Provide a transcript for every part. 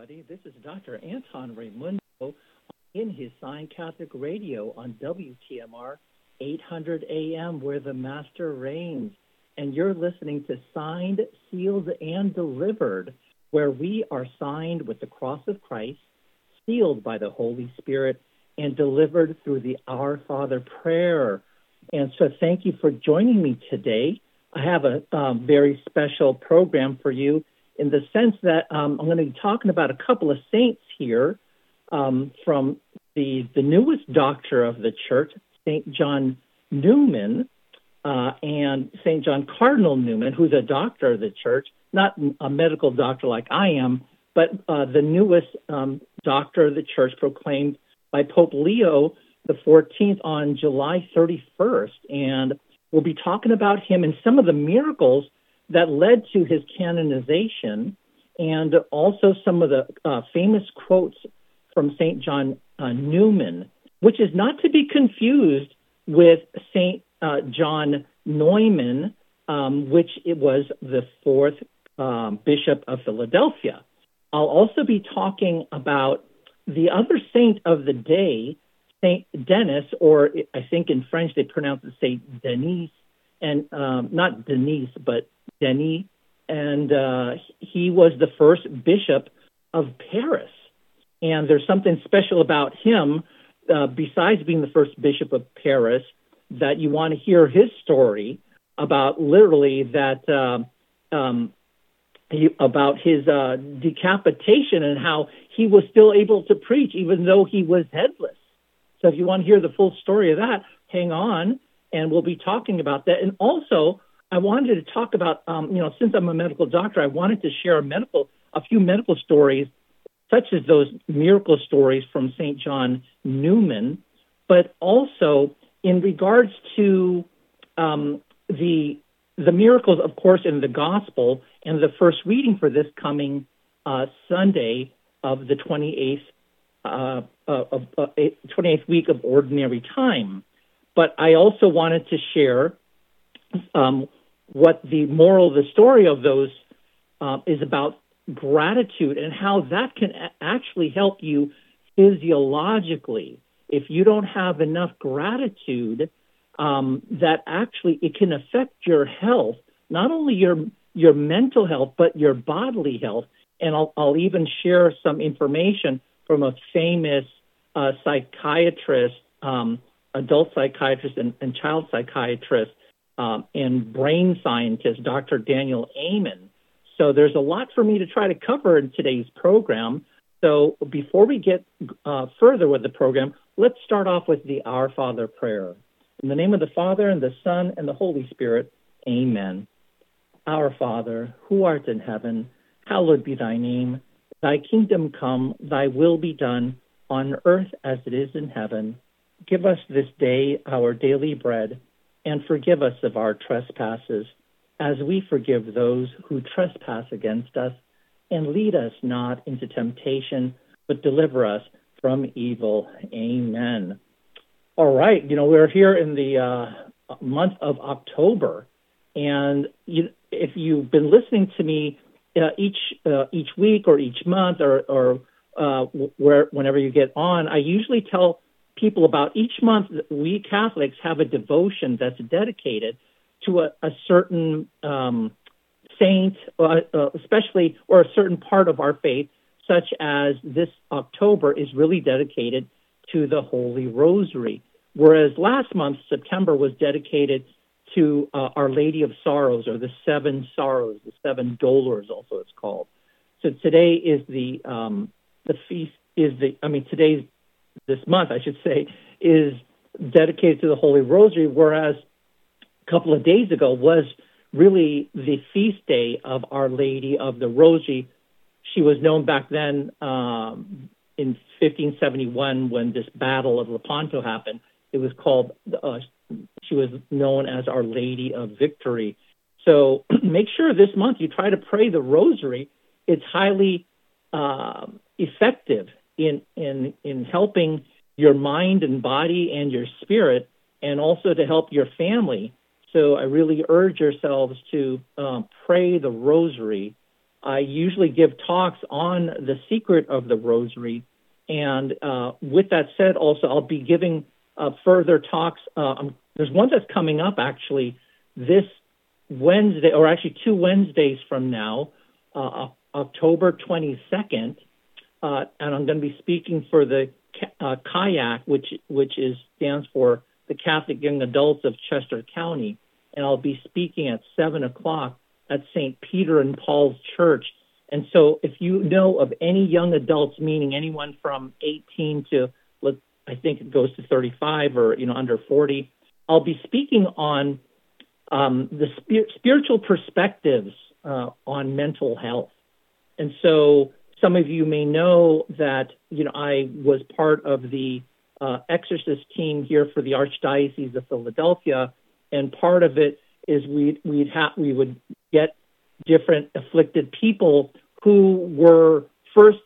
everybody. This is Dr. Anton Raimundo in his Sign Catholic Radio on WTMR 800 AM, where the Master reigns. And you're listening to Signed, Sealed, and Delivered, where we are signed with the cross of Christ, sealed by the Holy Spirit, and delivered through the Our Father prayer. And so thank you for joining me today. I have a very special program for you in the sense that I'm going to be talking about a couple of saints here from the newest doctor of the church, St. John Newman, and St. John Cardinal Newman, who's a doctor of the church, not a medical doctor like I am, but the newest doctor of the church proclaimed by Pope Leo the 14th on July 31st. And we'll be talking about him and some of the miracles that led to his canonization, and also some of the famous quotes from St. John Newman, which is not to be confused with St. John Neumann, which it was the fourth Bishop of Philadelphia. I'll also be talking about the other saint of the day, St. Denis, or I think in French they pronounce it St. Denis, and not Denise, but Denis, and he was the first bishop of Paris. And there's something special about him, besides being the first bishop of Paris, that you want to hear his story about literally that, about his decapitation and how he was still able to preach even though he was headless. So if you want to hear the full story of that, hang on, and we'll be talking about that. And also, I wanted to talk about, since I'm a medical doctor, I wanted to share a few medical stories, such as those miracle stories from St. John Newman, but also in regards to the miracles, of course, in the gospel, and the first reading for this coming Sunday of the 28th week of Ordinary Time. But I also wanted to share what the moral of the story of those is about gratitude and how that can actually help you physiologically. If you don't have enough gratitude, that actually it can affect your health, not only your mental health, but your bodily health. And I'll even share some information from a famous psychiatrist, adult psychiatrist and child psychiatrist, and brain scientist, Dr. Daniel Amen. So there's a lot for me to try to cover in today's program. So before we get further with the program, let's start off with the Our Father prayer. In the name of the Father, and the Son, and the Holy Spirit, amen. Our Father, who art in heaven, hallowed be thy name. Thy kingdom come, thy will be done, on earth as it is in heaven. Give us this day our daily bread, and forgive us of our trespasses, as we forgive those who trespass against us. And lead us not into temptation, but deliver us from evil. Amen. All right, we're here in the month of October, and if you've been listening to me each week or each month or whenever you get on, I usually tell people about each month that we Catholics have a devotion that's dedicated to a certain saint, especially, or a certain part of our faith, such as this October is really dedicated to the Holy Rosary, whereas last month, September, was dedicated to Our Lady of Sorrows, or the Seven Sorrows, the Seven Dolors, also it's called. So today is the feast this month, I should say, is dedicated to the Holy Rosary, whereas a couple of days ago was really the feast day of Our Lady of the Rosary. She was known back then in 1571 when this Battle of Lepanto happened. It was called, she was known as Our Lady of Victory. So make sure this month you try to pray the Rosary. It's highly effective in helping your mind and body and your spirit, and also to help your family. So I really urge yourselves to pray the Rosary I usually give talks on the secret of the Rosary. And with that said, also, I'll be giving further talks. There's one that's coming up, actually, this Wednesday, or actually 2 Wednesdays from now, October 22nd. And I'm going to be speaking for the CAYAC, which stands for the Catholic Young Adults of Chester County. And I'll be speaking at 7 o'clock at St. Peter and Paul's Church. And so if you know of any young adults, meaning anyone from 18 to, I think it goes to 35 or, under 40, I'll be speaking on the spiritual perspectives on mental health. And so some of you may know that, I was part of the exorcist team here for the Archdiocese of Philadelphia. And part of it is we would get different afflicted people who were first,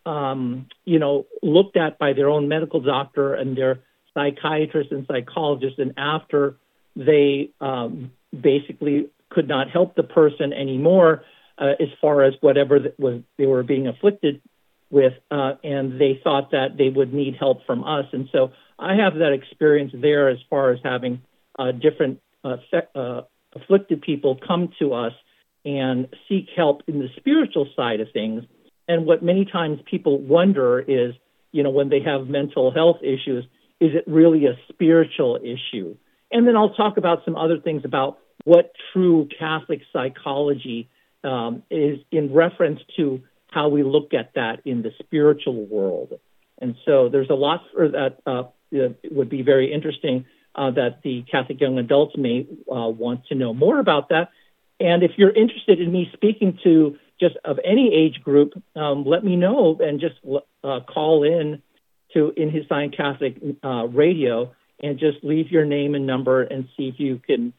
looked at by their own medical doctor and their psychiatrist and psychologist, and after they basically could not help the person anymore as far as whatever they were being afflicted with, and they thought that they would need help from us. And so I have that experience there as far as having different afflicted people come to us and seek help in the spiritual side of things. And what many times people wonder is, when they have mental health issues, is it really a spiritual issue? And then I'll talk about some other things about what true Catholic psychology is in reference to how we look at that in the spiritual world. And so there's a lot for that it would be very interesting that the Catholic young adults may want to know more about that. And if you're interested in me speaking to just of any age group, let me know and just call in to In His Sign Catholic Radio and just leave your name and number and see if you can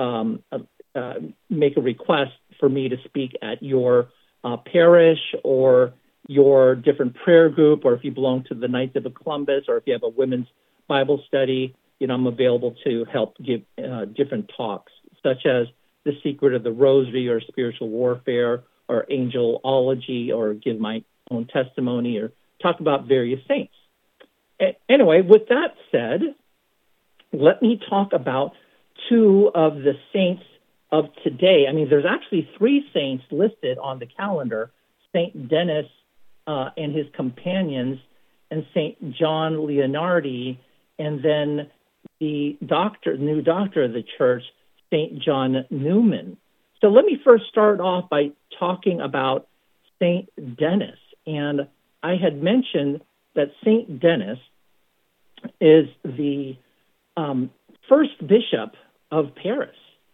make a request for me to speak at your parish or your different prayer group, or if you belong to the Knights of Columbus, or if you have a women's Bible study. I'm available to help give different talks, such as the secret of the Rosary, or spiritual warfare, or angelology, or give my own testimony, or talk about various saints. Anyway, with that said, let me talk about two of the saints of today. I mean, there's actually 3 saints listed on the calendar: Saint Denis and his companions, and Saint John Leonardi, and then the new doctor of the church, Saint John Newman. So let me first start off by talking about Saint Denis. And I had mentioned that Saint Denis is the first bishop of Paris.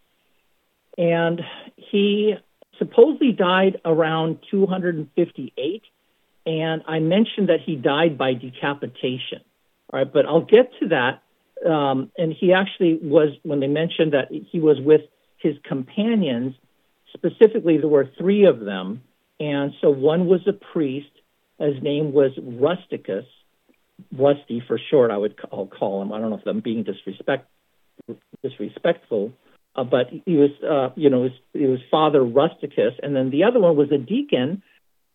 And he supposedly died around 258. And I mentioned that he died by decapitation. All right, but I'll get to that. And he actually was, when they mentioned that he was with his companions, specifically there were 3 of them. And so one was a priest. His name was Rusticus, Rusty for short, I'll call him. I don't know if I'm being disrespectful, but he was, he was Father Rusticus. And then the other one was a deacon,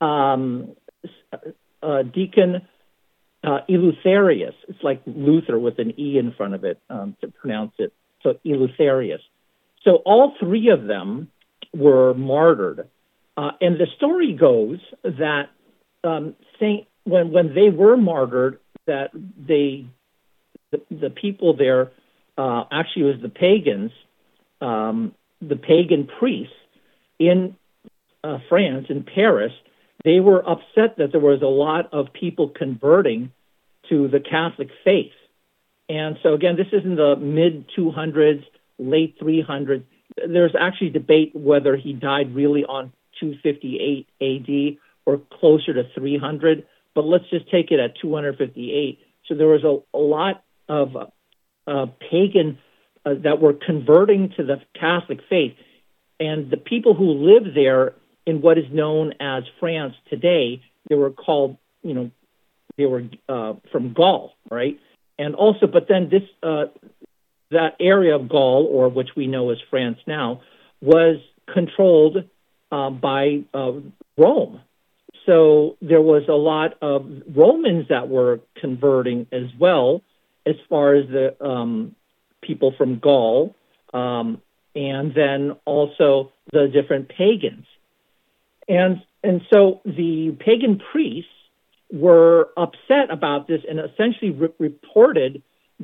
Deacon Eleutherius. It's like Luther with an E in front of it to pronounce it. So Eleutherius. So all 3 of them were martyred. And the story goes that when they were martyred, that the people there actually was the pagans, the pagan priests in France, in Paris. They were upset that there was a lot of people converting to the Catholic faith. And so, again, this is in the mid-200s, late 300s. There's actually debate whether he died really on 258 AD or closer to 300, but let's just take it at 258. So there was a lot of pagan that were converting to the Catholic faith. And the people who lived there in what is known as France today, they were called, they were from Gaul, right? And also, but then this, that area of Gaul, or which we know as France now, was controlled by Rome. So there was a lot of Romans that were converting as well, as far as the people from Gaul, and then also the different pagans. And so the pagan priests were upset about this and essentially reported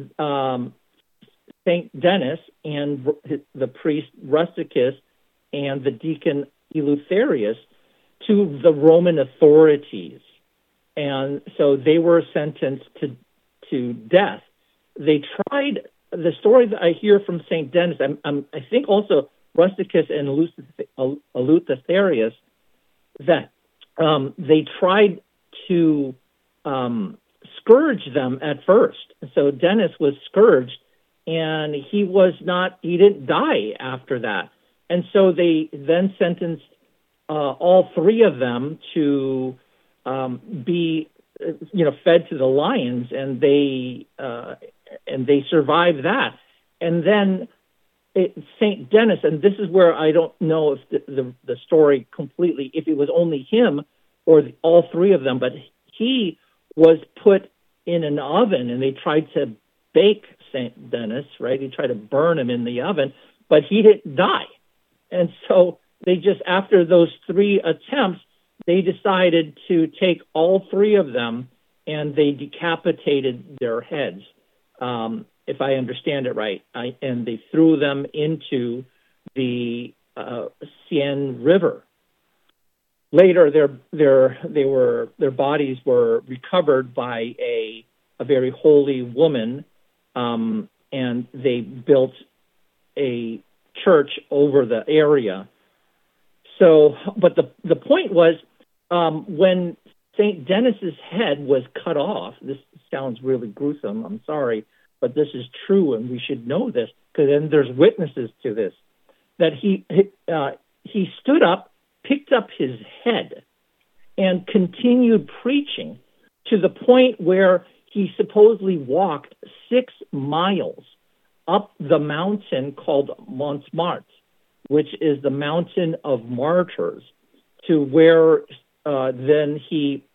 Saint Denis and the priest Rusticus and the deacon Eleutherius to the Roman authorities. And so they were sentenced to death. They tried, the story that I hear from Saint Denis, I think also Rusticus and Eleutherius, that they tried to scourge them at first. So Denis was scourged, and he didn't die after that. And so they then sentenced all three of them to be, fed to the lions, and they survived that. And then Saint Denis, and this is where I don't know if the story completely, if it was only him or all three of them, but he was put in an oven, and they tried to bake Saint Denis, right? He tried to burn him in the oven, but he didn't die. And so they just, after those three attempts, they decided to take all three of them and they decapitated their heads, if I understand it right. And they threw them into the Seine River. Later, their bodies were recovered by a very holy woman, and they built a church over the area. So, but the point was, when Saint Denis's head was cut off, this sounds really gruesome, I'm sorry, but this is true, and we should know this, because then there's witnesses to this, that he stood up, picked up his head, and continued preaching to the point where he supposedly walked 6 miles up the mountain called Montmartre, which is the mountain of martyrs, to where then he,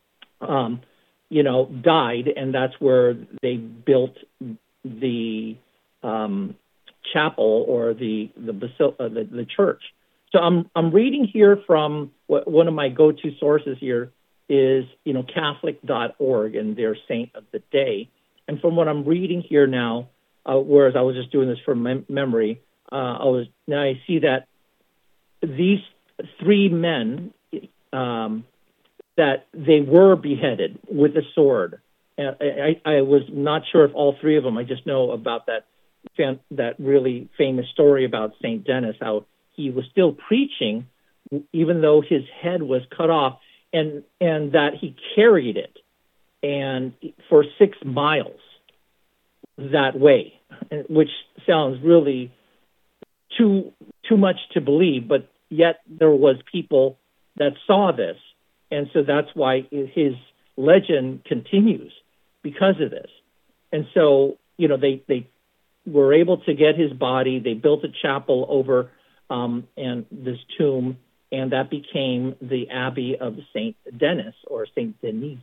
died, and that's where they built the chapel or the church. So I'm reading here from one of my go-to sources here is Catholic.org and their saint of the day, and from what I'm reading here now, whereas I was just doing this from memory, I see that these 3 men that they were beheaded with a sword. I was not sure if all 3 of them. I just know about that really famous story about Saint Denis, how he was still preaching even though his head was cut off, and that he carried it and for 6 miles that way, which sounds really too much to believe, but yet there was people that saw this, and so that's why his legend continues because of this. And so they were able to get his body. They built a chapel over and this tomb, and that became the Abbey of Saint Denis, or Saint Denis,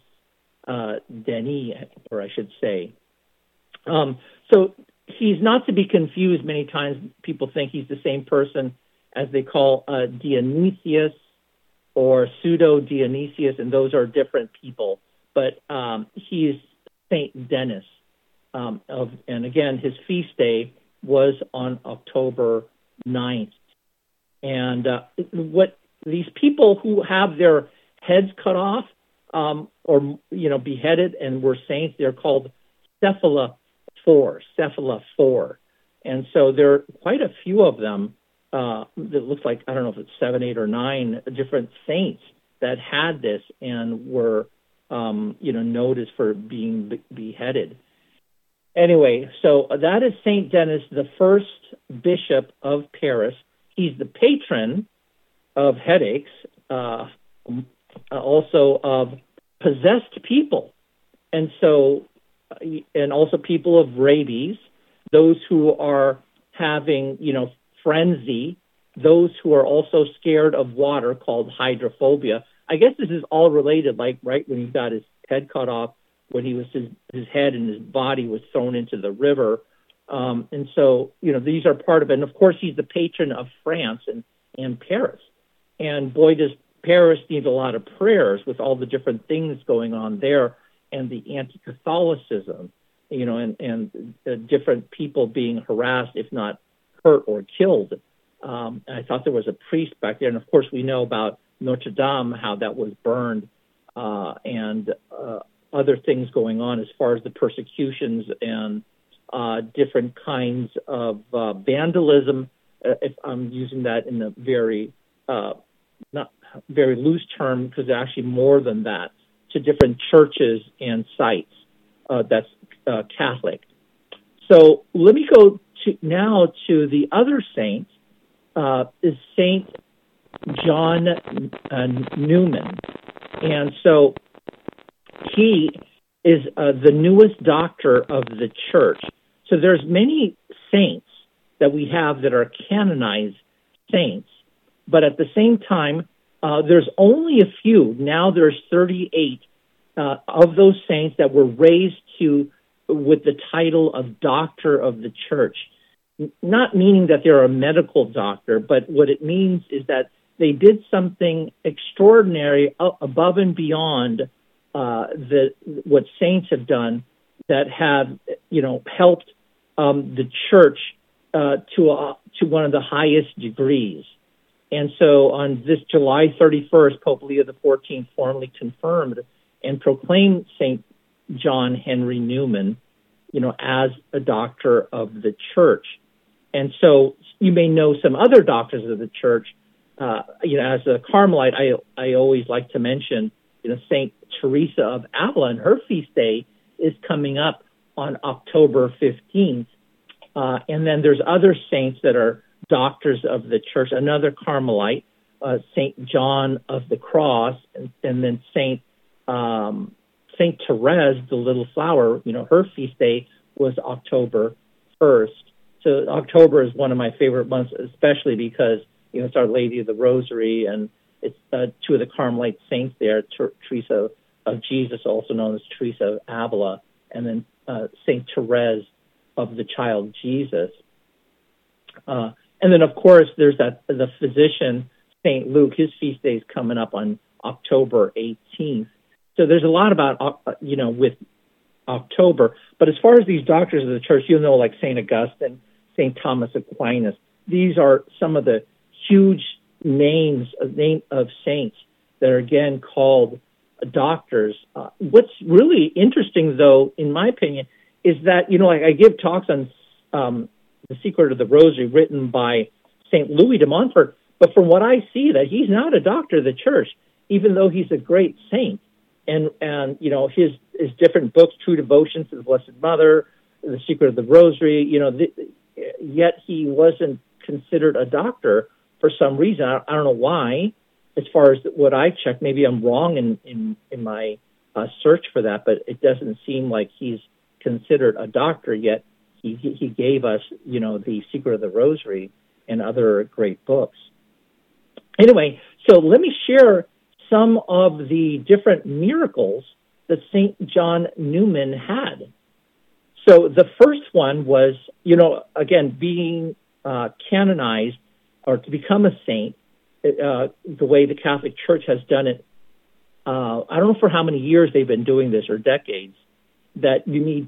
or I should say. So he's not to be confused. Many times people think he's the same person as they call Dionysius or pseudo-Dionysius, and those are different people. But he is Saint Denis. And again, his feast day was on October 9th. And what these people who have their heads cut off or beheaded and were saints, they're called cephalophore. And so there are quite a few of them. That looks like, I don't know if it's 7, 8, or 9 different saints that had this and were, noticed for being beheaded. Anyway, so that is Saint Denis, the first bishop of Paris. He's the patron of headaches, also of possessed people, and also people of rabies, those who are having, frenzy, those who are also scared of water, called hydrophobia. I guess this is all related, like right when he got his head cut off, when he was his head and his body was thrown into the river. And so, these are part of it. And of course, he's the patron of France and Paris. And boy, does Paris need a lot of prayers with all the different things going on there, and the anti-Catholicism, and different people being harassed, if not hurt or killed. I thought there was a priest back there. And of course, we know about Notre Dame, how that was burned, and other things going on as far as the persecutions and different kinds of vandalism, if I'm using that in a very, not very loose term, because actually more than that, to different churches and sites that's Catholic. So let me go now to the other saint, is Saint John Newman. And so he is the newest doctor of the church. So there's many saints that we have that are canonized saints, but at the same time, there's only a few. Now there's 38 of those saints that were raised with the title of Doctor of the Church. Not meaning that they're a medical doctor, but what it means is that they did something extraordinary above and beyond what saints have done, that have helped the church to one of the highest degrees. And so on this July 31st, Pope Leo XIV formally confirmed and proclaimed St. John Henry Newman, as a doctor of the church. And so you may know some other doctors of the church. As a Carmelite, I always like to mention, St. Teresa of Avila, and her feast day is coming up on October 15th. And then there's other saints that are doctors of the church. Another Carmelite, St. John of the Cross, and then St. Therese, the Little Flower, her feast day was October 1st. So October is one of my favorite months, especially because, it's Our Lady of the Rosary, and it's two of the Carmelite saints there, Teresa of Jesus, also known as Teresa of Avila, and then St. Therese of the Child Jesus. And then, of course, there's the physician, St. Luke. His feast day is coming up on October 18th. So there's a lot about, with October. But as far as these doctors of the church, like St. Augustine, St. Thomas Aquinas, these are some of the huge names of saints that are, again, called doctors. What's really interesting, though, in my opinion, is that, I give talks on The Secret of the Rosary written by St. Louis de Montfort, but from what I see, that he's not a doctor of the church, even though he's a great saint. And his different books, True Devotion to the Blessed Mother, The Secret of the Rosary, yet he wasn't considered a doctor for some reason. I don't know why. As far as what I checked, maybe I'm wrong in my search for that, but it doesn't seem like he's considered a doctor yet. He gave us, The Secret of the Rosary and other great books. Anyway, so let me share some of the different miracles that St. John Newman had. So the first one was, again, being canonized or to become a saint, the way the Catholic Church has done it. I don't know for how many years they've been doing this, or decades, that you need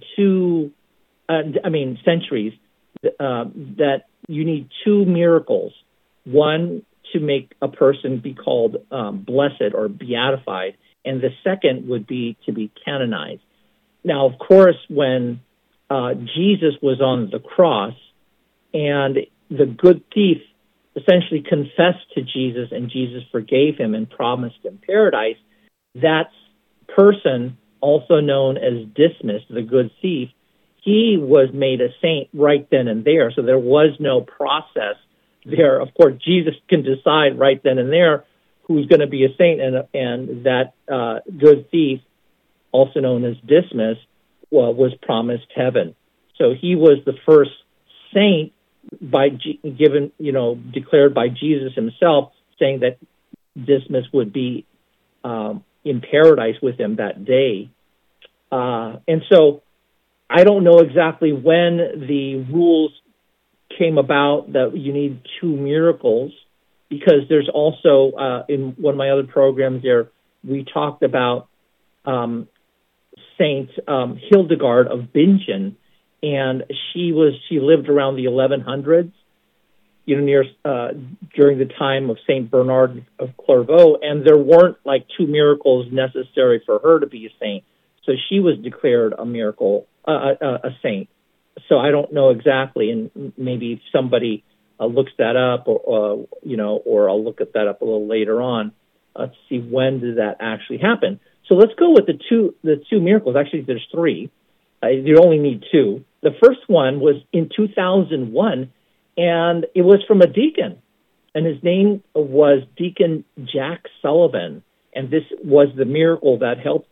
centuries, that you need two miracles. One, to make a person be called blessed or beatified, and the second would be to be canonized. Now, of course, when Jesus was on the cross and the good thief essentially confessed to Jesus and Jesus forgave him and promised him paradise, that person, also known as Dismas, the good thief, he was made a saint right then and there. So there was no process there. Of course, Jesus can decide right then and there who's going to be a saint, and that good thief, also known as Dismas, was promised heaven. So he was the first saint declared by Jesus himself, saying that Dismas would be in paradise with him that day. And so I don't know exactly when the rules came about that you need 2 miracles, because there's also, in one of my other programs there, we talked about Saint Hildegard of Bingen, and she lived around the 1100s, near during the time of Saint Bernard of Clairvaux, and there weren't like 2 miracles necessary for her to be a saint, so she was declared a saint. So I don't know exactly, and maybe if somebody looks that up, or I'll look at that up a little later on to see when did that actually happen. So let's go with the two miracles. Actually, there's 3. You only need 2. The first one was in 2001, and it was from a deacon, and his name was Deacon Jack Sullivan, and this was the miracle that helped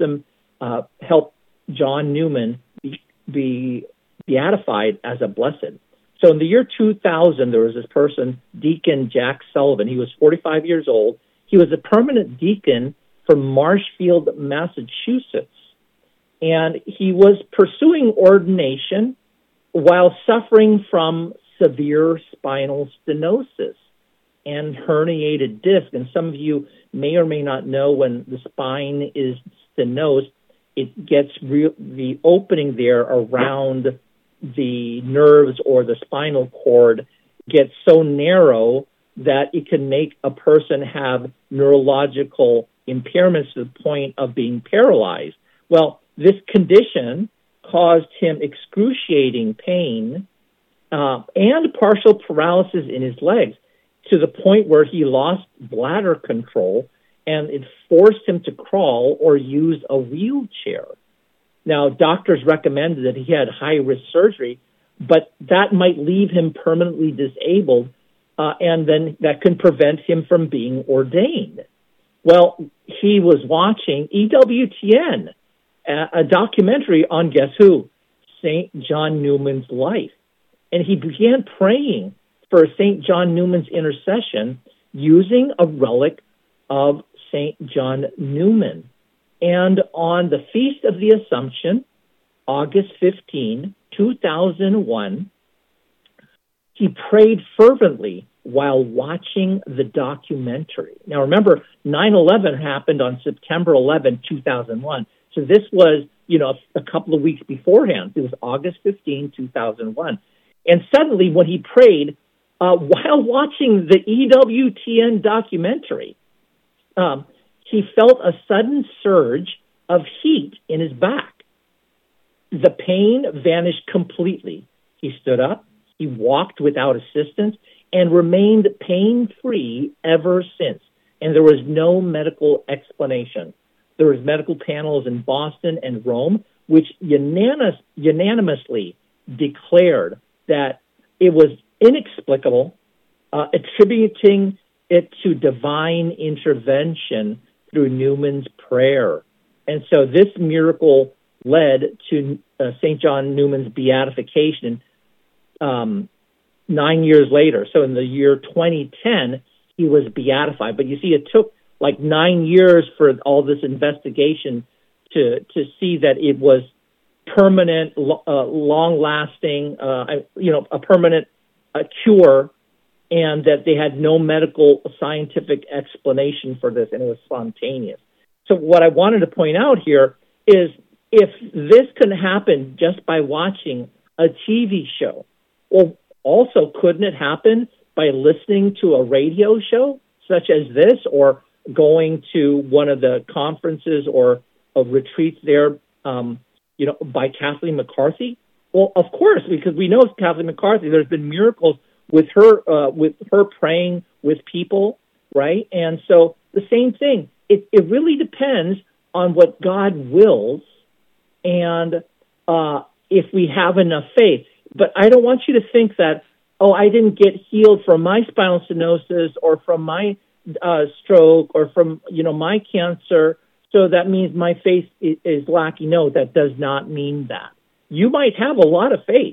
John Newman be beatified as a blessed. So in the year 2000, there was this person, Deacon Jack Sullivan. He was 45 years old. He was a permanent deacon from Marshfield, Massachusetts. And he was pursuing ordination while suffering from severe spinal stenosis and herniated disc. And some of you may or may not know, when the spine is stenosed, it gets the opening there around the nerves or the spinal cord gets so narrow that it can make a person have neurological impairments to the point of being paralyzed. Well, this condition caused him excruciating pain and partial paralysis in his legs, to the point where he lost bladder control, and it forced him to crawl or use a wheelchair. Now, doctors recommended that he had high-risk surgery, but that might leave him permanently disabled, and then that can prevent him from being ordained. Well, he was watching EWTN, a documentary on, guess who? St. John Newman's life. And he began praying for St. John Newman's intercession using a relic of St. John Newman. And on the Feast of the Assumption, August 15, 2001, he prayed fervently while watching the documentary. Now, remember, 9/11 happened on September 11, 2001. So this was, a couple of weeks beforehand. It was August 15, 2001. And suddenly, when he prayed, while watching the EWTN documentary, he felt a sudden surge of heat in his back. The pain vanished completely. He stood up, he walked without assistance, and remained pain-free ever since. And there was no medical explanation. There was medical panels in Boston and Rome, which unanimously declared that it was inexplicable, attributing it to divine intervention through Newman's prayer. And so this miracle led to St. John Newman's beatification 9 years later. So in the year 2010, he was beatified. But you see, it took like 9 years for all this investigation to see that it was permanent, long-lasting, a permanent cure, and that they had no medical scientific explanation for this, and it was spontaneous. So what I wanted to point out here is, if this can happen just by watching a TV show, well, also couldn't it happen by listening to a radio show such as this, or going to one of the conferences or retreats there, by Kathleen McCarthy? Well, of course, because we know Kathleen McCarthy, there's been miracles with her praying with people, right? And so the same thing. It really depends on what God wills, and if we have enough faith. But I don't want you to think that, I didn't get healed from my spinal stenosis or from my stroke or from, my cancer, so that means my faith is lacking. No, that does not mean that. You might have a lot of faith,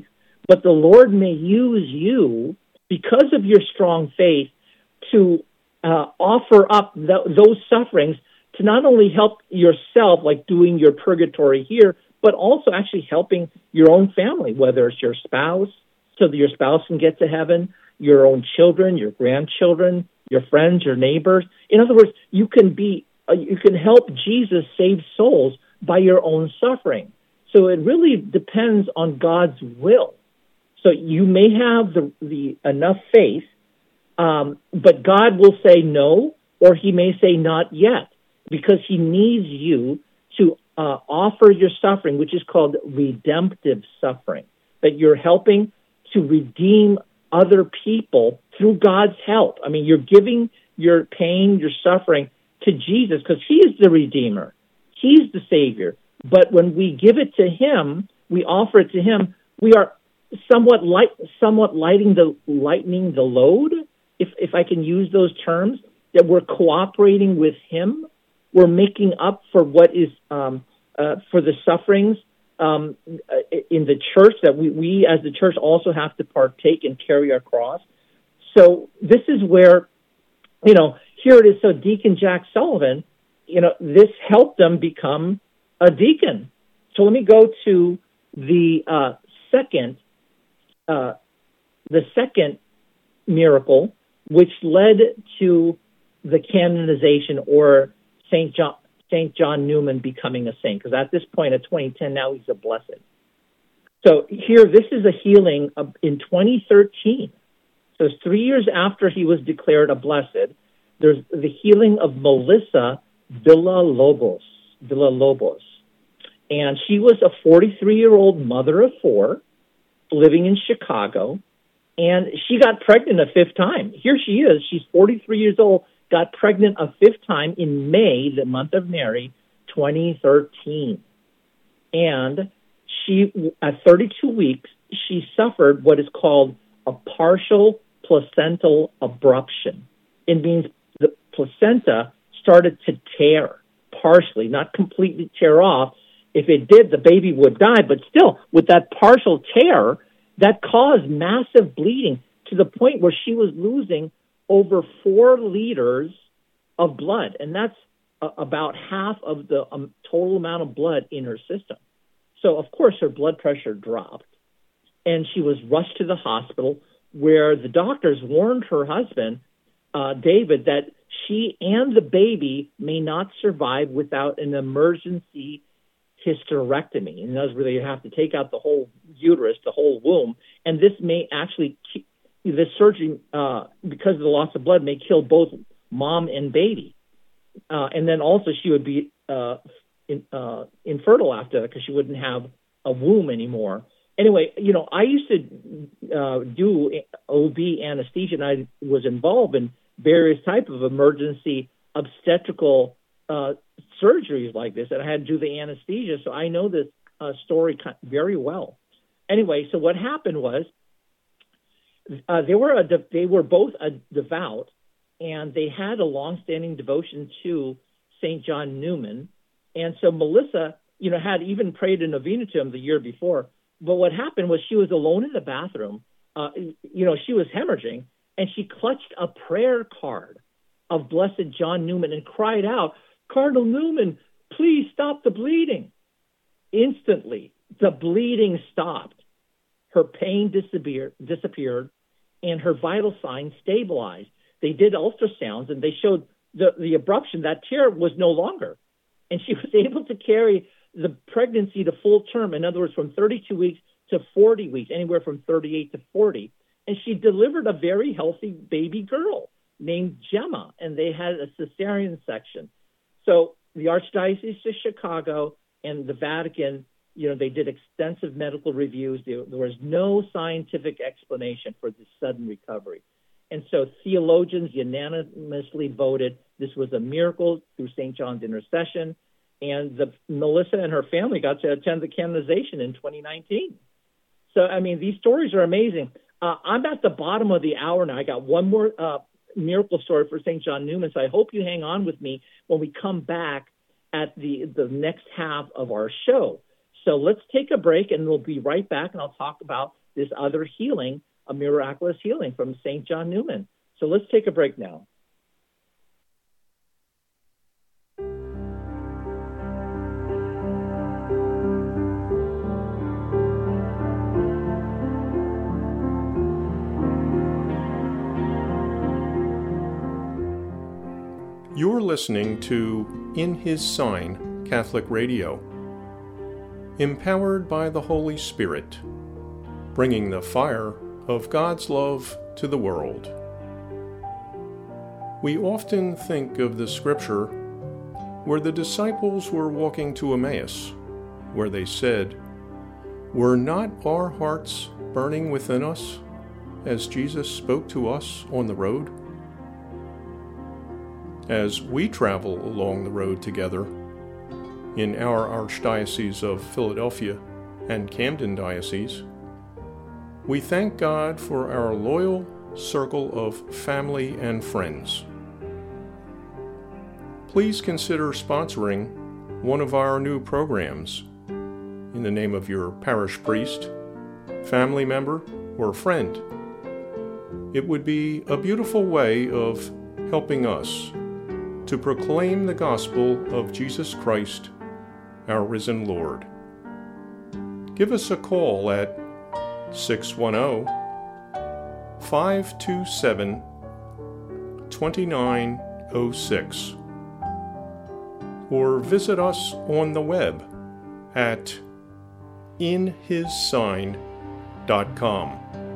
but the Lord may use you because of your strong faith to offer up those sufferings to not only help yourself, like doing your purgatory here, but also actually helping your own family, whether it's your spouse, so that your spouse can get to heaven, your own children, your grandchildren, your friends, your neighbors. In other words, you can help Jesus save souls by your own suffering. So it really depends on God's will. So you may have the enough faith, but God will say no, or he may say not yet, because he needs you to offer your suffering, which is called redemptive suffering, that you're helping to redeem other people through God's help. I mean, you're giving your pain, your suffering to Jesus because he is the Redeemer. He's the Savior. But when we give it to him, we offer it to him, we are somewhat lightening the load, if I can use those terms, that we're cooperating with him. We're making up for what is for the sufferings in the church, that we as the church also have to partake and carry our cross. So this is where, here it is. So Deacon Jack Sullivan, this helped them become a deacon. So let me go to the second miracle, which led to the canonization, or Saint John Newman becoming a saint, because at this point, at 2010, now he's a blessed. So here, this is a healing in 2013. So it's 3 years after he was declared a blessed. There's the healing of Melissa Villalobos. And she was a 43-year-old mother of four living in Chicago, and she got pregnant a fifth time. Here she is. She's 43 years old, got pregnant a fifth time in May, the month of Mary, 2013. And she, at 32 weeks, she suffered what is called a partial placental abruption. It means the placenta started to tear partially, not completely tear off. If it did, the baby would die. But still, with that partial tear, that caused massive bleeding to the point where she was losing over 4 liters of blood. And that's about half of the total amount of blood in her system. So, of course, her blood pressure dropped, and she was rushed to the hospital, where the doctors warned her husband, David, that she and the baby may not survive without an emergency hysterectomy. In other words, you have to take out the whole uterus, the whole womb, and this may actually, this surgery, because of the loss of blood, may kill both mom and baby. And then also she would be infertile after that, because she wouldn't have a womb anymore. Anyway, I used to do OB anesthesia, and I was involved in various types of emergency obstetrical surgeries like this, and I had to do the anesthesia, so I know this story very well. Anyway, so what happened was they were both devout, and they had a long-standing devotion to St. John Newman, and so Melissa, had even prayed a novena to him the year before. But what happened was she was alone in the bathroom. She was hemorrhaging, and she clutched a prayer card of Blessed John Newman and cried out, "Cardinal Newman, please stop the bleeding." Instantly, the bleeding stopped. Her pain disappeared, and her vital signs stabilized. They did ultrasounds, and they showed the abruption, that tear was no longer. And she was able to carry the pregnancy to full term, in other words, from 32 weeks to 40 weeks, anywhere from 38 to 40. And she delivered a very healthy baby girl named Gemma, and they had a cesarean section. So the Archdiocese of Chicago and the Vatican, they did extensive medical reviews. There was no scientific explanation for this sudden recovery. And so theologians unanimously voted this was a miracle through St. John's intercession. And Melissa and her family got to attend the canonization in 2019. So, these stories are amazing. I'm at the bottom of the hour now. I got one more miracle story for St. John Newman, so I hope you hang on with me when we come back at the next half of our show. So let's take a break, and we'll be right back, and I'll talk about this other healing, a miraculous healing from St. John Neumann. So let's take a break now. You're listening to In His Sign Catholic Radio, empowered by the Holy Spirit, bringing the fire of God's love to the world. We often think of the scripture where the disciples were walking to Emmaus, where they said, "Were not our hearts burning within us as Jesus spoke to us on the road?" As we travel along the road together in our Archdiocese of Philadelphia and Camden Diocese, we thank God for our loyal circle of family and friends. Please consider sponsoring one of our new programs in the name of your parish priest, family member, or friend. It would be a beautiful way of helping us to proclaim the gospel of Jesus Christ, our risen Lord. Give us a call at 610-527-2906 or visit us on the web at inhissign.com.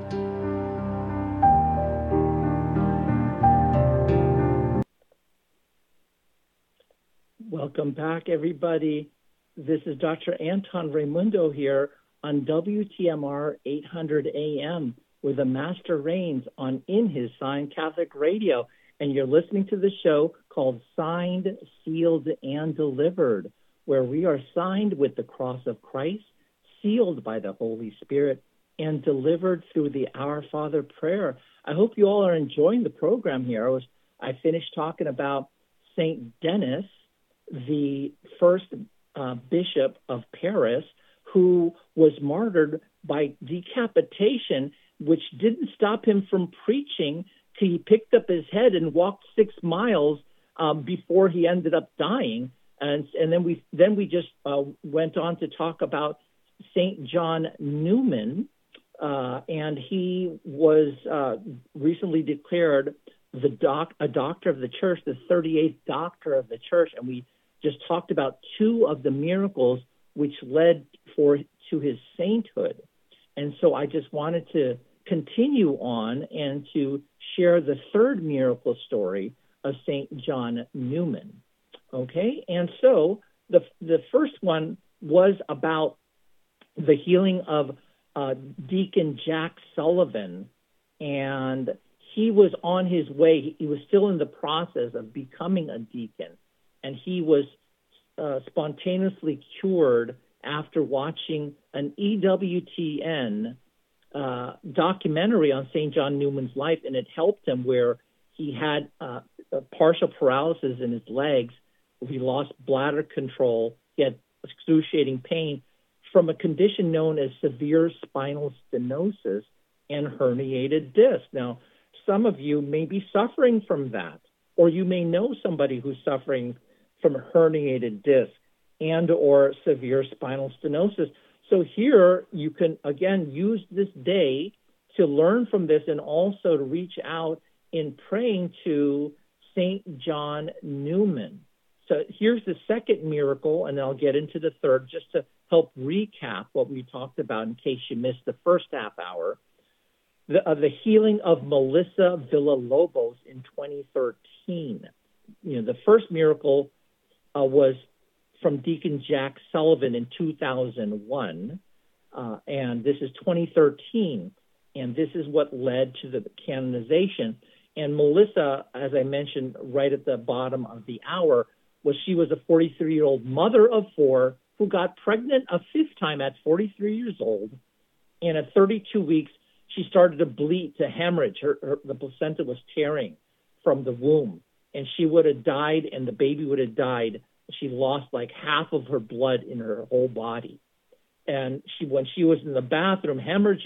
Welcome back, everybody. This is Dr. Anton Raimundo here on WTMR 800 AM, where the Master reigns on In His Sign Catholic Radio. And you're listening to the show called Signed, Sealed, and Delivered, where we are signed with the cross of Christ, sealed by the Holy Spirit, and delivered through the Our Father prayer. I hope you all are enjoying the program here. I finished talking about St. Denis, the first bishop of Paris, who was martyred by decapitation, which didn't stop him from preaching till he picked up his head and walked 6 miles before he ended up dying. And then we just went on to talk about St. John Neumann, and he was recently declared a doctor of the church, the 38th doctor of the church, and we just talked about 2 of the miracles which led to his sainthood. And so I just wanted to continue on and to share the 3rd miracle story of St. John Neumann. Okay, and so the first one was about the healing of Deacon Jack Sullivan, and he was on his way. He was still in the process of becoming a deacon, and he was spontaneously cured after watching an EWTN documentary on St. John Neumann's life, and it helped him where he had partial paralysis in his legs. He lost bladder control. He had excruciating pain from a condition known as severe spinal stenosis and herniated disc. Now, some of you may be suffering from that, or you may know somebody who's suffering from herniated disc and or severe spinal stenosis. So here you can, again, use this day to learn from this and also to reach out in praying to St. John Neumann. So here's the second miracle, and I'll get into the third just to help recap what we talked about in case you missed the first half hour. The healing of Melissa Villalobos in 2013. The first miracle was from Deacon Jack Sullivan in 2001, and this is 2013, and this is what led to the canonization. And Melissa, as I mentioned right at the bottom of the hour, she was a 43-year-old mother of 4 who got pregnant a 5th time at 43 years old, and at 32 weeks, she started to bleed, to hemorrhage. The placenta was tearing from the womb, and she would have died, and the baby would have died. She lost like half of her blood in her whole body. And when she was in the bathroom hemorrhaging,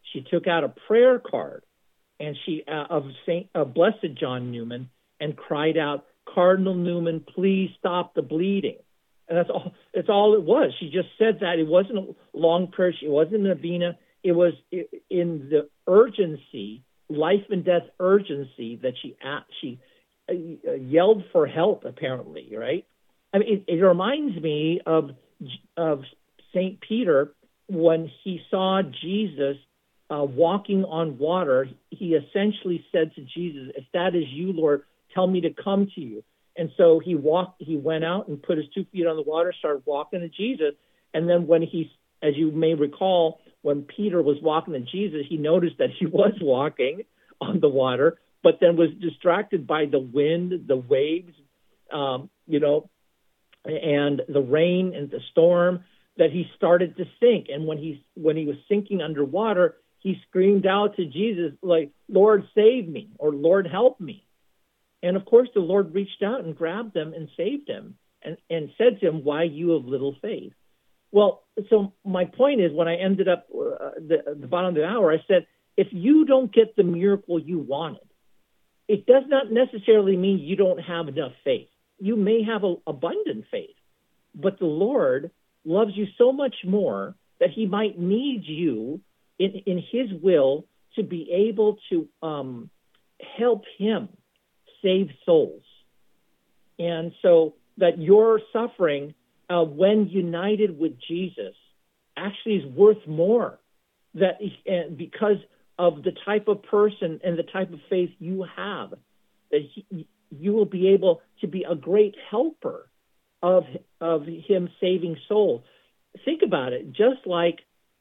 she took out a prayer card and she of Blessed John Newman and cried out, "Cardinal Newman, please stop the bleeding." And that's all it was. She just said that. It wasn't a long prayer. It wasn't a novena. It was in the urgency, life and death urgency, that she yelled for help, apparently, right? I mean, it reminds me of St. Peter when he saw Jesus walking on water. He essentially said to Jesus, "If that is you, Lord, tell me to come to you." And so he went out and put his 2 feet on the water, started walking to Jesus. And then when as you may recall, when Peter was walking to Jesus, he noticed that he was walking on the water, but then was distracted by the wind, the waves, and the rain and the storm, that he started to sink. And when he was sinking underwater, he screamed out to Jesus, like, "Lord, save me," or "Lord, help me." And of course, the Lord reached out and grabbed him and saved him and said to him, "Why you of little faith?" Well, so my point is, when I ended up the bottom of the hour, I said, if you don't get the miracle you wanted, it does not necessarily mean you don't have enough faith. You may have abundant faith, but the Lord loves you so much more that he might need you in his will to be able to help him save souls. And so that your suffering, when united with Jesus, actually is worth more, because of the type of person and the type of faith you have, that you will be able to be a great helper of him saving souls. Think about it. Just like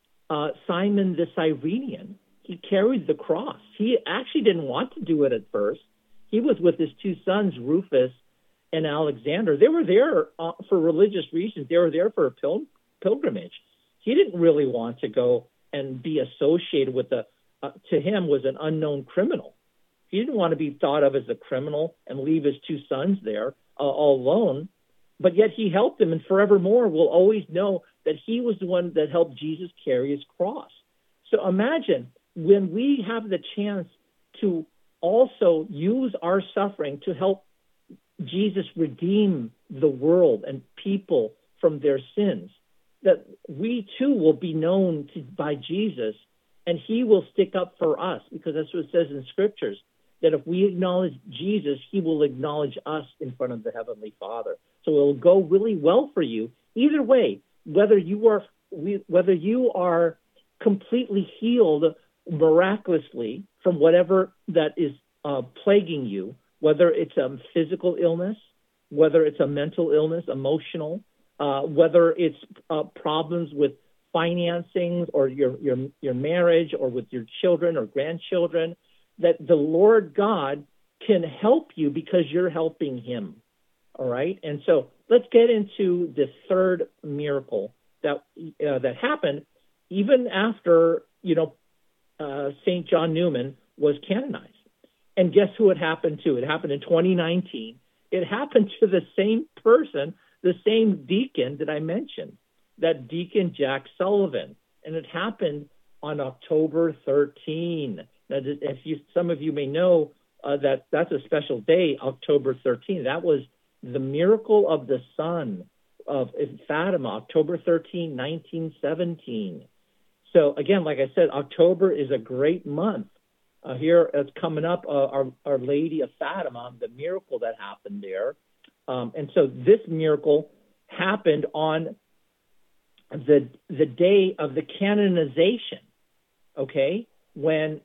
Simon the Cyrenian, he carried the cross. He actually didn't want to do it at first. He was with his 2 sons, Rufus and Alexander. They were there for religious reasons. They were there for a pilgrimage. He didn't really want to go and be associated with to him was an unknown criminal. He didn't want to be thought of as a criminal and leave his 2 sons there all alone. But yet he helped them, and forevermore we'll always know that he was the one that helped Jesus carry his cross. So imagine when we have the chance to also use our suffering to help Jesus redeem the world and people from their sins, that we too will be known by Jesus, and he will stick up for us, because that's what it says in scriptures, that if we acknowledge Jesus, he will acknowledge us in front of the Heavenly Father. So it will go really well for you either way, whether you are completely healed miraculously from whatever that is plaguing you, whether it's a physical illness, whether it's a mental illness, emotional, whether it's problems with financing or your marriage, or with your children or grandchildren, that the Lord God can help you because you're helping him. All right? And so let's get into the third miracle that happened even after, St. John Newman was canonized. And guess who it happened to? It happened in 2019. It happened to the same person, the same deacon that I mentioned, that Deacon Jack Sullivan. And it happened on October 13. Now, some of you may know that's a special day, October 13. That was the miracle of the sun in Fatima, October 13, 1917. So again, like I said, October is a great month. Here it's coming up, Our Lady of Fatima, the miracle that happened there. And so this miracle happened on the day of the canonization, okay? When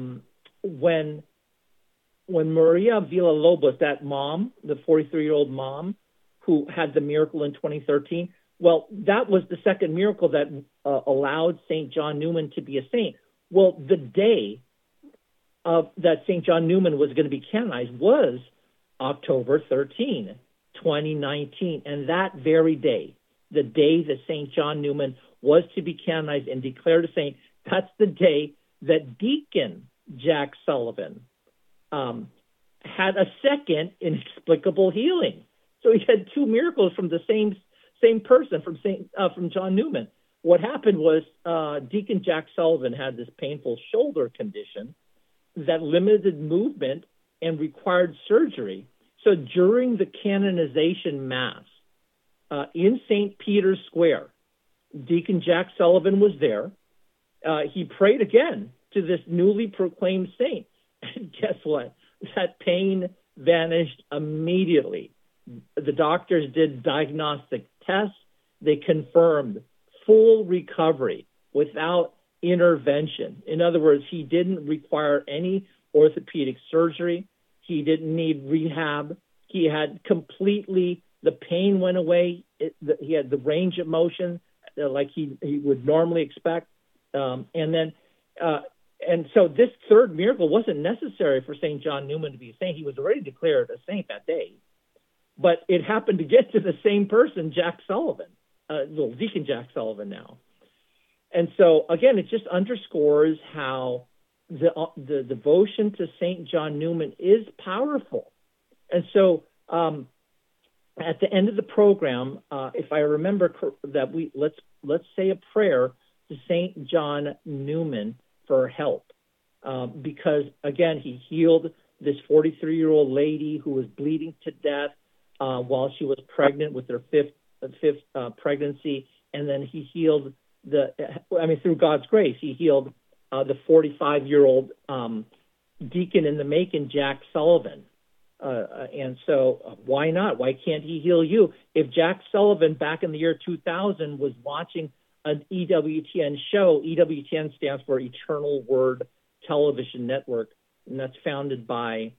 Maria Villalobos, that mom, the 43-year-old mom who had the miracle in 2013, well, that was the second miracle that allowed St. John Newman to be a saint. Well, the day that St. John Newman was going to be canonized was October 13, 2019. And that very day, the day that St. John Newman was to be canonized and declared a saint, that's the day that Deacon Jack Sullivan had a second inexplicable healing. So he had 2 miracles from the same person, from John Newman. what happened was Deacon Jack Sullivan had this painful shoulder condition that limited movement and required surgery. So during the canonization mass in St. Peter's Square, Deacon Jack Sullivan was there. He prayed again to this newly proclaimed saint. And guess what? That pain vanished immediately. The doctors did diagnostic tests. They confirmed full recovery without intervention. In other words, he didn't require any orthopedic surgery. He didn't need rehab. He had the pain went away. He had the range of motion like he would normally expect. And so this third miracle wasn't necessary for St. John Newman to be a saint. He was already declared a saint that day. But it happened to get to the same person, Jack Sullivan, Deacon Jack Sullivan now. And so, again, it just underscores how the devotion to St. John Newman is powerful. And so at the end of the program, if I remember that let's say a prayer to St. John Newman for help. Because, again, he healed this 43-year-old lady who was bleeding to death while she was pregnant with her fifth pregnancy. And then he healed through God's grace, he healed the 45-year-old deacon in the Macon, Jack Sullivan. And so why not? Why can't he heal you? If Jack Sullivan back in the year 2000 was watching an EWTN show, EWTN stands for Eternal Word Television Network, and that's founded by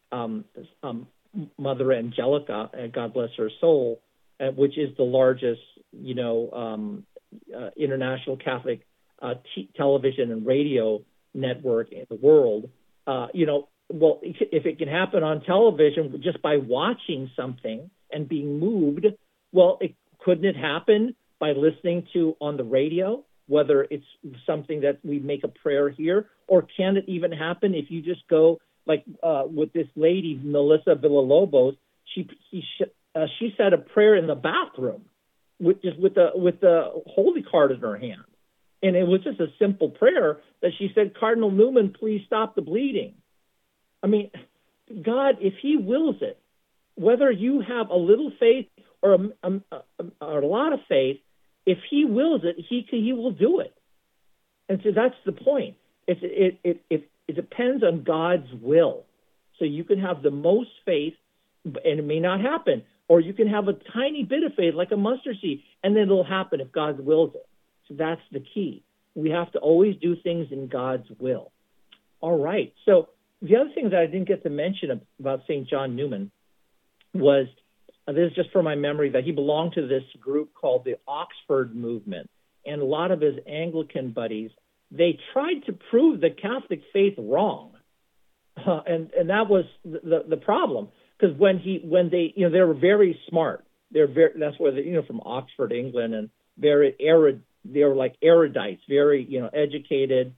Mother Angelica, God bless her soul, which is the largest, international Catholic television and radio network in the world. Well, if it can happen on television just by watching something and being moved, well, couldn't it happen by listening to on the radio, whether it's something that we make a prayer here, or can it even happen if you just go like with this lady, Melissa Villalobos, she said a prayer in the bathroom with the holy card in her hand. And it was just a simple prayer that she said, "Cardinal Newman, please stop the bleeding." I mean, God, if he wills it, whether you have a little faith or a lot of faith, if he wills it, he will do it. And so that's the point. It depends on God's will. So you can have the most faith, and it may not happen. Or you can have a tiny bit of faith, like a mustard seed, and then it'll happen if God wills it. So that's the key. We have to always do things in God's will. All right. So the other thing that I didn't get to mention about St. John Newman was, this is just from my memory, that he belonged to this group called the Oxford Movement. And a lot of his Anglican buddies, they tried to prove the Catholic faith wrong. And that was the problem. Because when they were very smart. That's where from Oxford, England, and very they were like erudites, very educated,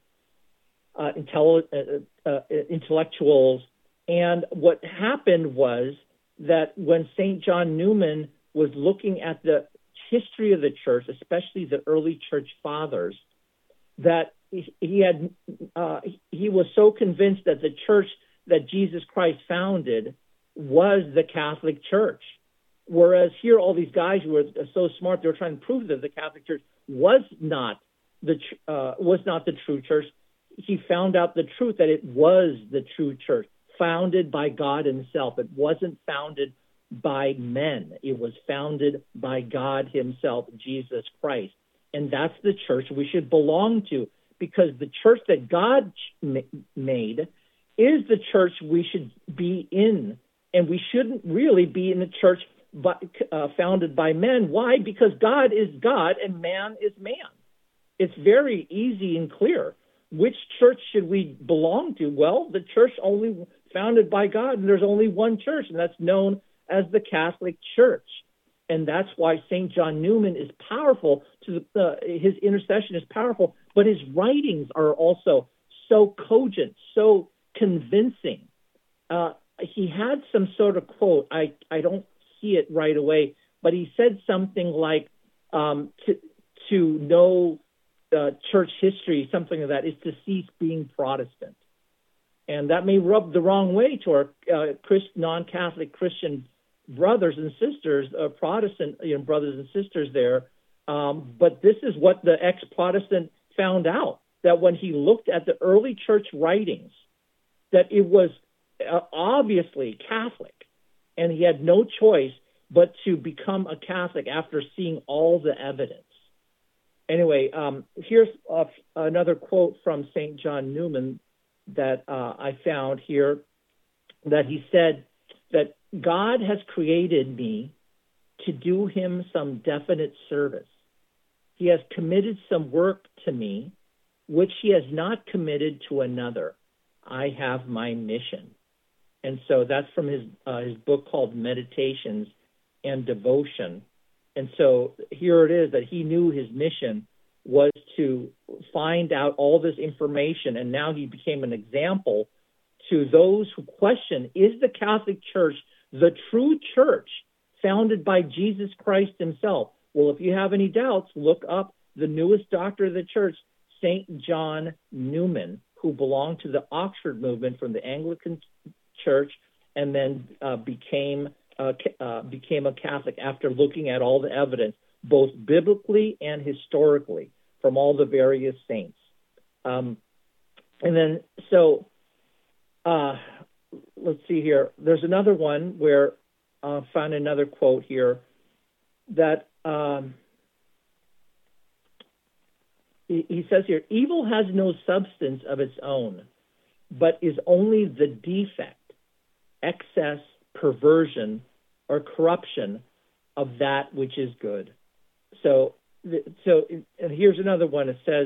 intellectuals. And what happened was that when St. John Newman was looking at the history of the church, especially the early church fathers, that he was so convinced that the church that Jesus Christ founded was the Catholic Church. Whereas here, all these guys who were so smart, they were trying to prove that the Catholic Church was not the true church. He found out the truth, that it was the true church, founded by God himself. It wasn't founded by men. It was founded by God himself, Jesus Christ. And that's the church we should belong to, because the church that God made is the church we should be in. And we shouldn't really be in a church founded by men. Why? Because God is God and man is man. It's very easy and clear. Which church should we belong to? Well, the church only founded by God, and there's only one church, and that's known as the Catholic Church. And that's why St. John Newman is powerful. His intercession is powerful, but his writings are also so cogent, so convincing. He had some sort of quote. I don't see it right away, but he said something like, to know church history, something like that, is to cease being Protestant. And that may rub the wrong way to our non-Catholic Christian brothers and sisters, Protestant brothers and sisters there. But this is what the ex-Protestant found out, that when he looked at the early church writings, that it was obviously Catholic, and he had no choice but to become a Catholic after seeing all the evidence. Anyway, here's another quote from St. John Newman that I found here, that he said that God has created me to do him some definite service. He has committed some work to me, which he has not committed to another. I have my mission. And so that's from his book called Meditations and Devotion. And so here it is, that he knew his mission was to find out all this information, and now he became an example to those who question, is the Catholic Church the true church founded by Jesus Christ himself? Well, if you have any doubts, look up the newest doctor of the church, St. John Newman, who belonged to the Oxford movement from the Anglican Church, and then became a Catholic after looking at all the evidence, both biblically and historically, from all the various saints. And then, so let's see here. There's another one where I found another quote here that he says here, evil has no substance of its own, but is only the defect, excess, perversion, or corruption of that which is good. So and here's another one. It says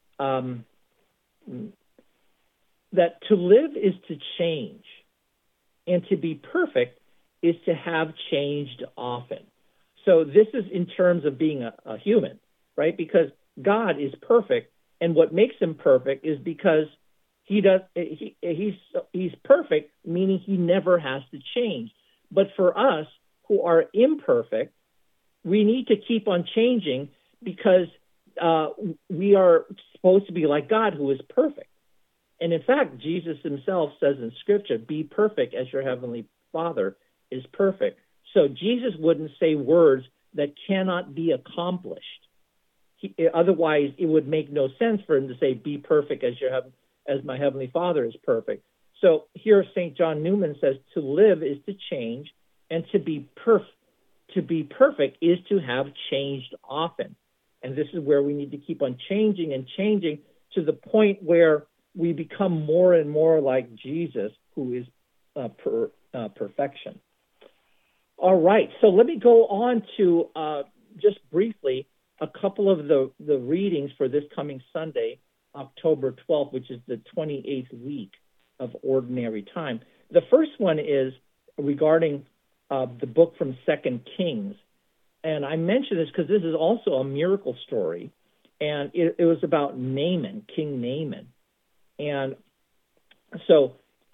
that to live is to change, and to be perfect is to have changed often. So this is in terms of being a human, right? Because God is perfect, and what makes him perfect is because he's perfect, meaning he never has to change. But for us who are imperfect, we need to keep on changing, because we are supposed to be like God, who is perfect. And in fact, Jesus himself says in Scripture, be perfect as your heavenly Father is perfect. So Jesus wouldn't say words that cannot be accomplished. Otherwise, it would make no sense for him to say, be perfect as my heavenly Father is perfect. So here St. John Newman says, to live is to change, and to be perfect is to have changed often. And this is where we need to keep on changing and changing to the point where we become more and more like Jesus, who is perfection. All right, so let me go on to just briefly a couple of the readings for this coming Sunday, October 12th, which is the 28th week of Ordinary Time. The first one is regarding the book from 2 Kings. And I mention this because this is also a miracle story. And it was about Naaman, King Naaman. And so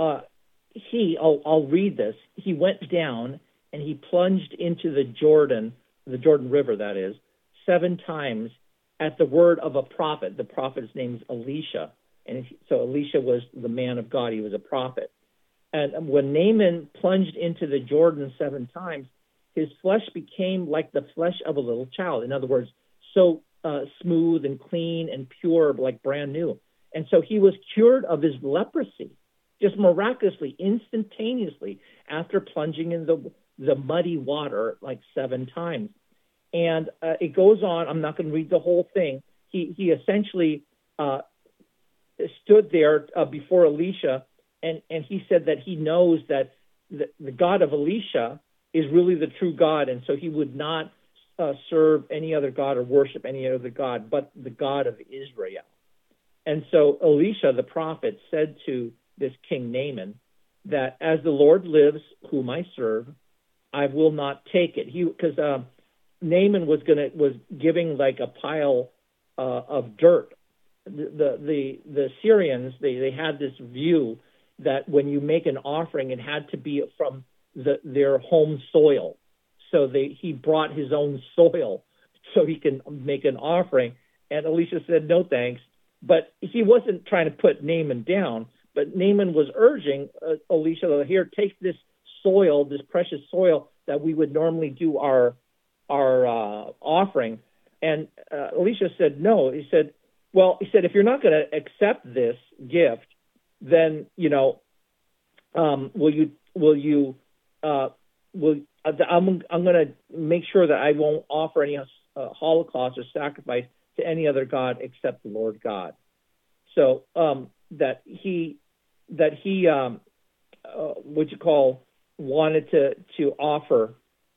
I'll read this. He went down and he plunged into the Jordan River, that is, 7 times at the word of a prophet. The prophet's name is Elisha. And so Elisha was the man of God. He was a prophet. And when Naaman plunged into the Jordan 7 times, his flesh became like the flesh of a little child. In other words, so smooth and clean and pure, like brand new. And so he was cured of his leprosy, just miraculously, instantaneously, after plunging in the muddy water like 7 times. And it goes on. I'm not going to read the whole thing. He essentially stood there before Elisha, and he said that he knows that the God of Elisha is really the true God, and so he would not serve any other God or worship any other God but the God of Israel. And so Elisha, the prophet, said to this King Naaman that as the Lord lives, whom I serve, I will not take it. Because Naaman was giving like a pile of dirt. The Syrians, they had this view that when you make an offering, it had to be from their home soil. So he brought his own soil so he can make an offering. And Elisha said, no, thanks. But he wasn't trying to put Naaman down, but Naaman was urging Elisha, here, take this soil, this precious soil that we would normally do our offering. And Elisha said, no. He said, if you're not going to accept this gift, then, I'm going to make sure that I won't offer any holocaust or sacrifice to any other god except the Lord God. So wanted to offer.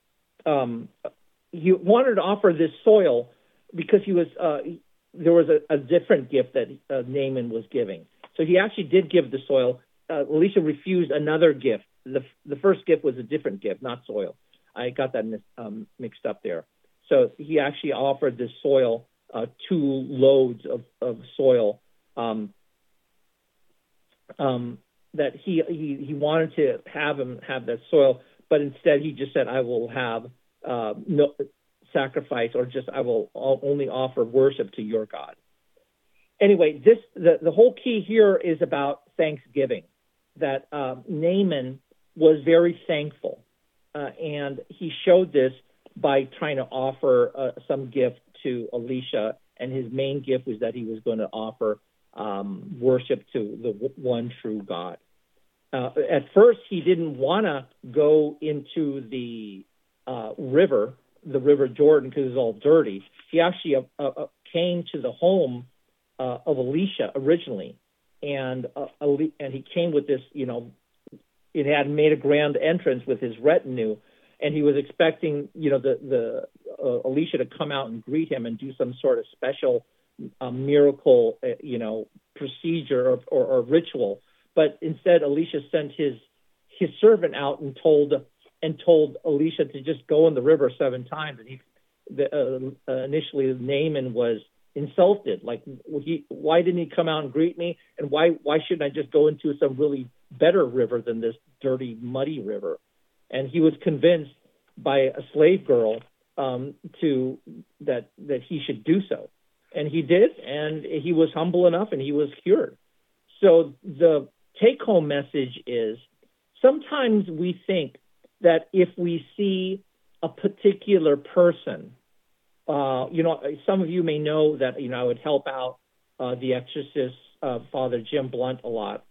He wanted to offer this soil because he was there was a different gift that Naaman was giving. So he actually did give the soil. Elisha refused another gift. The first gift was a different gift, not soil. I got that mixed up there. So he actually offered this soil, 2 loads of soil that he wanted to have him have that soil, but instead he just said, I will have no sacrifice, or just I will only offer worship to your God. Anyway, the whole key here is about thanksgiving, that Naaman was very thankful, and he showed this by trying to offer some gift to Elisha, and his main gift was that he was going to offer worship to the one true God. At first, he didn't want to go into the river Jordan, because it was all dirty. He actually came to the home of Elisha originally, and he came with this, it had made a grand entrance with his retinue, and he was expecting, the Elisha to come out and greet him and do some sort of special miracle, procedure or ritual. But instead, Elisha sent his servant out and told Elisha to just go in the river 7 times. And initially Naaman was insulted, like, why didn't he come out and greet me? And why shouldn't I just go into some really better river than this dirty, muddy river? And he was convinced by a slave girl that he should do so. And he did, and he was humble enough, and he was cured. So the take-home message is, sometimes we think that if we see a particular person, some of you may know that, I would help out the exorcist, Father Jim Blunt, a lot.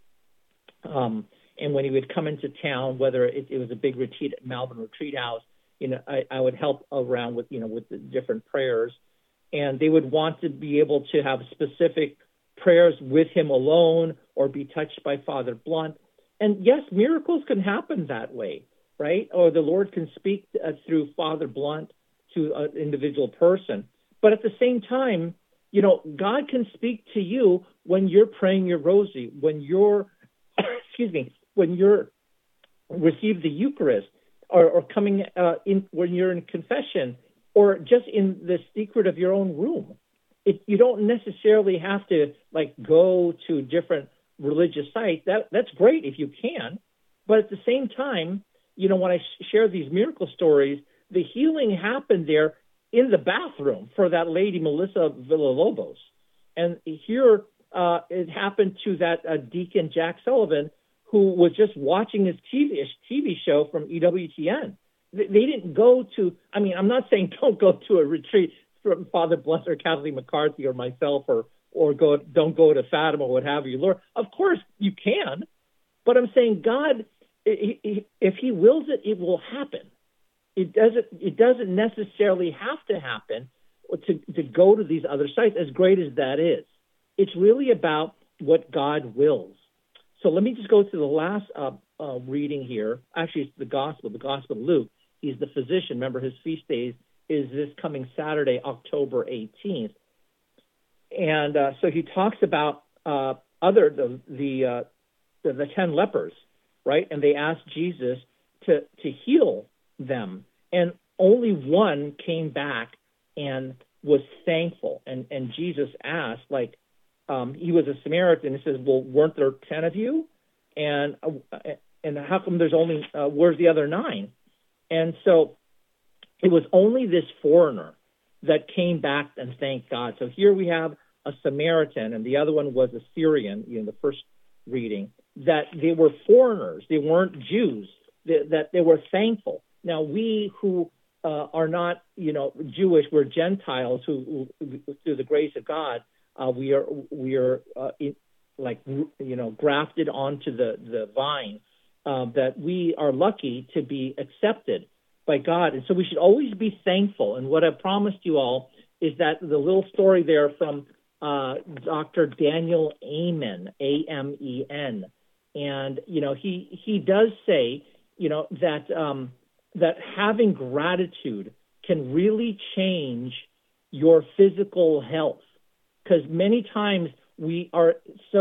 And when he would come into town, whether it was a big retreat at Melbourne Retreat House, I would help around with the different prayers. And they would want to be able to have specific prayers with him alone or be touched by Father Blunt. And yes, miracles can happen that way, right? Or the Lord can speak through Father Blunt to an individual person. But at the same time, God can speak to you when you're praying your rosary, when you're, when you're receive the Eucharist, or coming in when you're in confession, or just in the secret of your own room. You don't necessarily have to go to different religious sites. That's great if you can, but at the same time, when I share these miracle stories, the healing happened there in the bathroom for that lady, Melissa Villalobos. And here it happened to that deacon, Jack Sullivan, who was just watching his TV show from EWTN. They didn't go to, I'm not saying don't go to a retreat from Father Blunt or Kathleen McCarthy or myself, or don't go to Fatima or what have you. Lord, of course you can, but I'm saying God, if he wills it, it will happen. It doesn't necessarily have to happen to go to these other sites, as great as that is. It's really about what God wills. So let me just go to the last reading here. Actually, it's the Gospel of Luke. He's the physician. Remember, his feast days is this coming Saturday, October 18th. And so he talks about the 10 lepers, right? And they asked Jesus to heal them. And only one came back and was thankful. And Jesus asked, he was a Samaritan. He says, well, weren't there 10 of you? And how come there's only, where's the other 9? And so it was only this foreigner that came back and thanked God. So here we have a Samaritan, and the other one was a Syrian, the first reading, that they were foreigners. They weren't Jews, that they were thankful. Now, we who are not, Jewish, we're Gentiles who through the grace of God, we are grafted onto the vine, that we are lucky to be accepted by God. And so we should always be thankful. And what I've promised you all is that the little story there from Dr. Daniel Amen, A-M-E-N. And, he does say, that having gratitude can really change your physical health. Because many times we are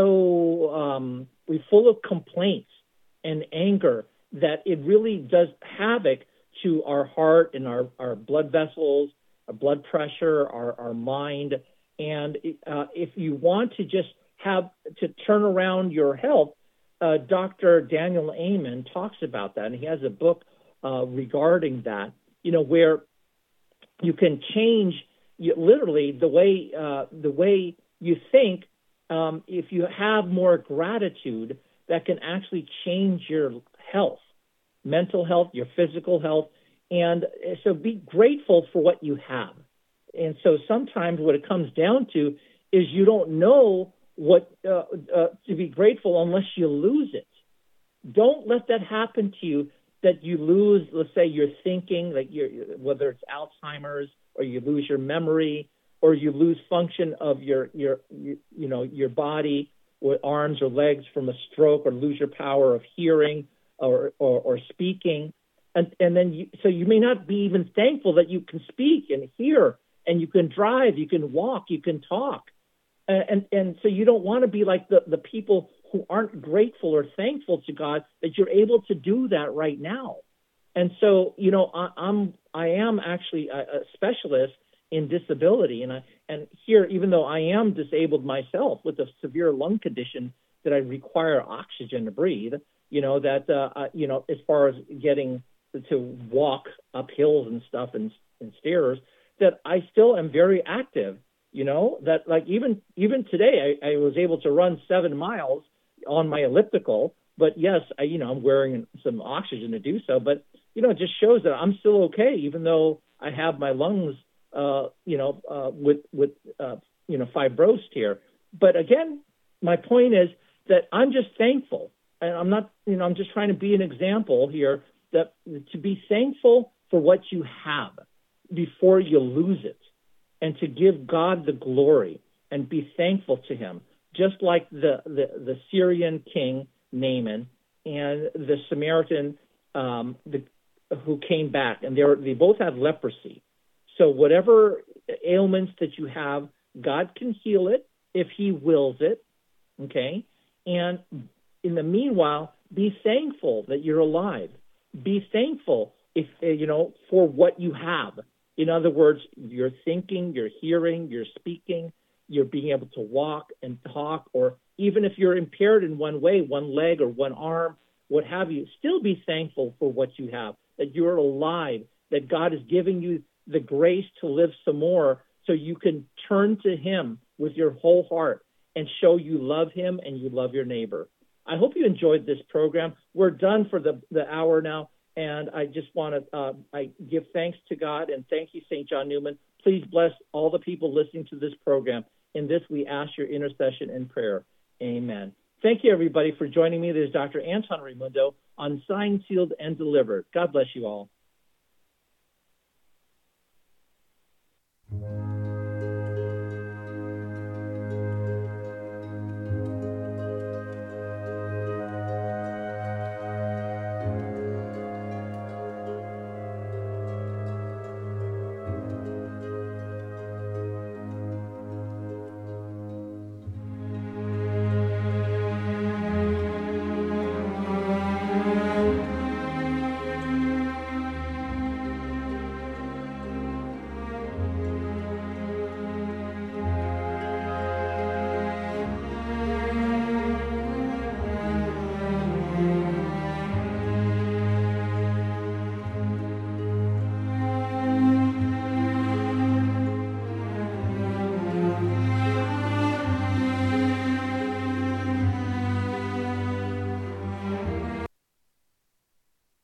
so, we're full of complaints and anger that it really does havoc to our heart and our blood vessels, our blood pressure, our mind. And if you want to just have to turn around your health, Dr. Daniel Amen talks about that, and he has a book regarding that, where you can change literally the way you think. If you have more gratitude, that can actually change your health, mental health, your physical health. And so be grateful for what you have. And so sometimes what it comes down to is you don't know what to be grateful unless you lose it. Don't let that happen to you, that you lose, let's say, your thinking, like whether it's Alzheimer's, or you lose your memory, or you lose function of your body, or arms or legs from a stroke, or lose your power of hearing or speaking. And then you may not be even thankful that you can speak and hear, and you can drive, you can walk, you can talk. And so you don't want to be like the people who aren't grateful or thankful to God that you're able to do that right now. And so, I am actually a specialist in disability. And here, even though I am disabled myself with a severe lung condition that I require oxygen to breathe, as far as getting to walk up hills and stuff and stairs, that I still am very active. That like even today, I was able to run 7 miles on my elliptical, but yes, I'm wearing some oxygen to do so, but, it just shows that I'm still okay, even though I have my lungs, with fibrosed here. But again, my point is that I'm just thankful, and I'm not, I'm just trying to be an example here, that to be thankful for what you have before you lose it, and to give God the glory and be thankful to him, just like the Syrian king Naaman and the Samaritan who came back, and they both had leprosy. So whatever ailments that you have, God can heal it if he wills it, okay? And in the meanwhile, be thankful that you're alive. Be thankful for what you have. In other words, you're thinking, you're hearing, you're speaking, you're being able to walk and talk, or even if you're impaired in one way, one leg or one arm, what have you, still be thankful for what you have, that you're alive, that God is giving you the grace to live some more so you can turn to him with your whole heart and show you love him and you love your neighbor. I hope you enjoyed this program. We're done for the hour now. And I just want to I give thanks to God, and thank you, St. John Neumann. Please bless all the people listening to this program. In this, we ask your intercession and prayer. Amen. Thank you, everybody, for joining me. This is Dr. Anton Raimundo on Signed, Sealed, and Delivered. God bless you all.